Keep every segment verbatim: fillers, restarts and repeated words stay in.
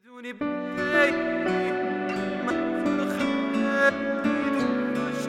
میدونی بیبی من تو رو خیلی دوست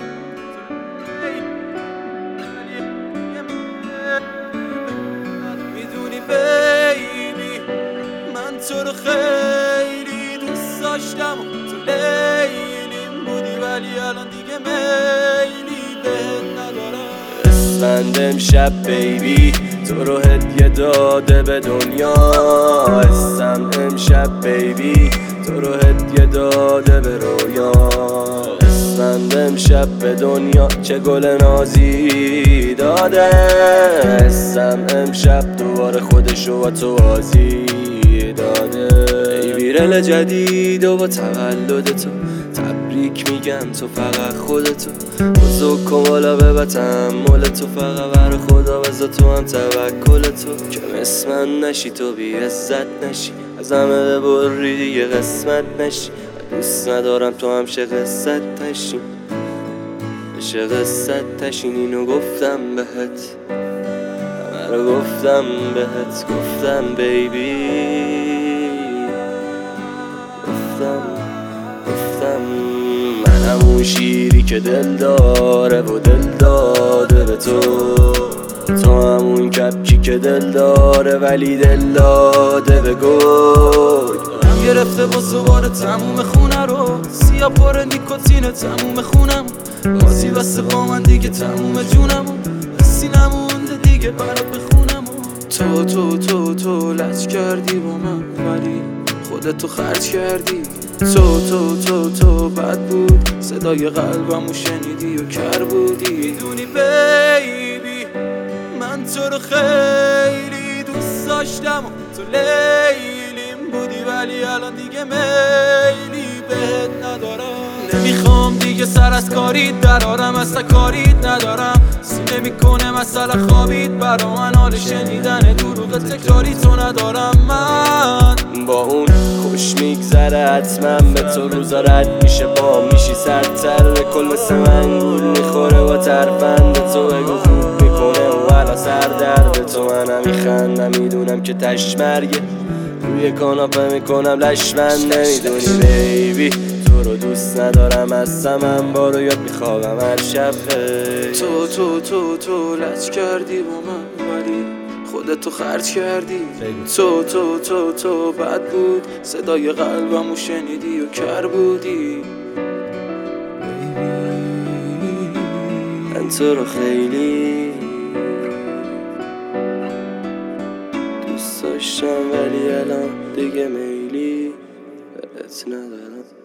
داشتم. میدونی بیبی من تو رو خیلی دوست داشتم. تو لیلیم بودی ولی الان دیگه میلی بهت ندارم. اسفند امشب بیبی تو رو هدیه داده به دنیا. اسم امشب بیبی تو رو هدیه داده به رویا. اسفند امشب به دنیا چه گل نازی داده. اسم امشب دوباره خودشو با تو بازی داده. بیبی رل جدید و با تولد تو تبریک میگم. تو فقط خودتو بزرگ کن بالا به تحمل تو. فقط بر خدا بذار تو هم توکل تو. که مثل من نشی تو بی عزت نشی. از همه ببری دیگه قسمت نشی. دوست ندارم تو هم شه قصت تشین. شه قصت تشین. اینو گفتم بهت همه رو گفتم بهت. گفتم بیبی گفتم گفتم من همون شیری که دل داره و دل داده به تو. تو همون کپکی که دل داره ولی دل داده به گل. هم گرفته با زبار تموم خونه رو. سیاه پر نیکوتین تموم خونم. بازی بسته با من دیگه تموم جونم. حسی نمونده دیگه برات بخونم. تو تو تو تو لج کردی با من ولی خودتو خرج کردی. تو تو تو تو بد بود صدای قلبمو شنیدی و کر بودی. میدونی بیبی من تو رو خیلی دوست داشتم. تو لیلیم بودی ولی الان دیگه میلی بهت ندارم. نمیخوام دیگه سر از کاریت درارم. اصلا کاریت ندارم. سینه میکنه مسئله خوابید برا من. حال شنیدن دروغ تکراری تو ندارم. من با اون خوش میگذره حتما به تو روزا رد میشه. با میشی سرتر به کل مثل من گول میخوره با ترفند تو. بگو خوب میکنه و الان سر درد تو. منم میخندم میدونم که تشمرگه. روی کاناپه میکنم لشمنده. میدونی بیبی تو رو دوست ندارم. اصلا من بارو یاد میخوابم هر شب. تو تو تو تو لج کردی با من ولی خودتو خرج کردی. تو تو تو تو بد بود صدای قلبمو شنیدی و کر بودی. من تو رو خیلی دوست داشتم ولی الان دیگه میلی بهت ندارم.